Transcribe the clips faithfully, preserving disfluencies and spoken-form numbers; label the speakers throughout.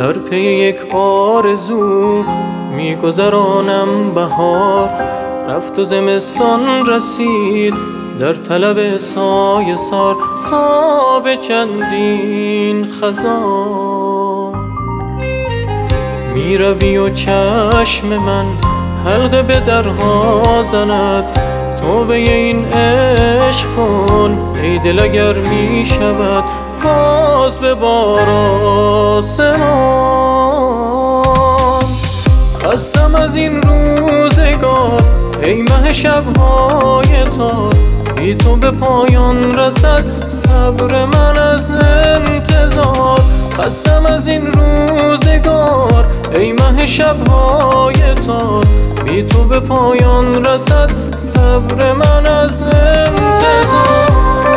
Speaker 1: در پی یک آرزو میگذرانم بهار، رفت و زمستان رسید در طلب سایه سار، تا به چندین خزان می روی و چشم من حلقه به درها زند. توبه این عشق کن ای دل اگر می شود باز به بار آسمان. خستم از این روزگار ای مه شبهای تار، بی تو به پایان رسد صبر من از انتظار. خستم از این روزگار ای مه شبهای تار، بی تو به پایان رسد صبر من از انتظار.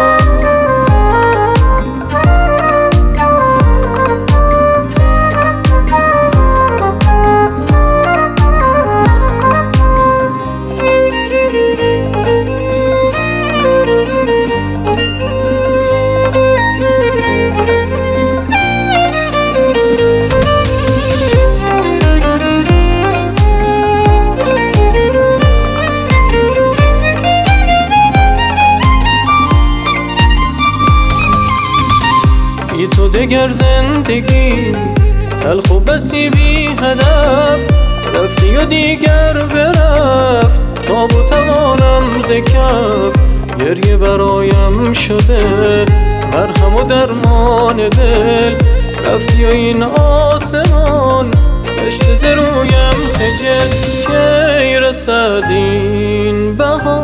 Speaker 1: بی تو دگر زندگی تلخ و بسی بی هدف، رفتی و دیگر برفت تاب و توانم ز کف. گریه برایم شده مرهم و درمان دل، رفتی و این آسمان گشته ز رویم خجل. کی رسد این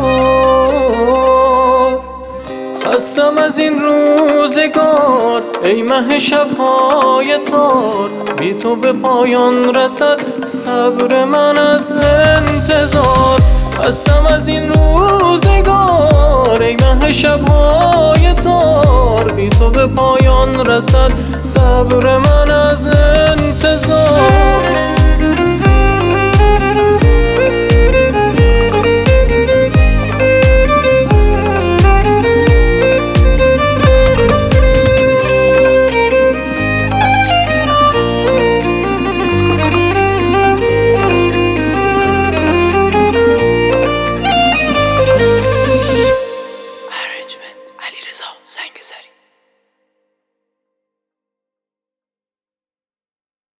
Speaker 1: بهار؟ خستم از این روزگار ای مه شبهای تار، بی تو به پایان رسد صبر من از انتظار. خستم از این روزگار ای مه شبهای تار، بی تو به پایان رسد صبر من از انتظار.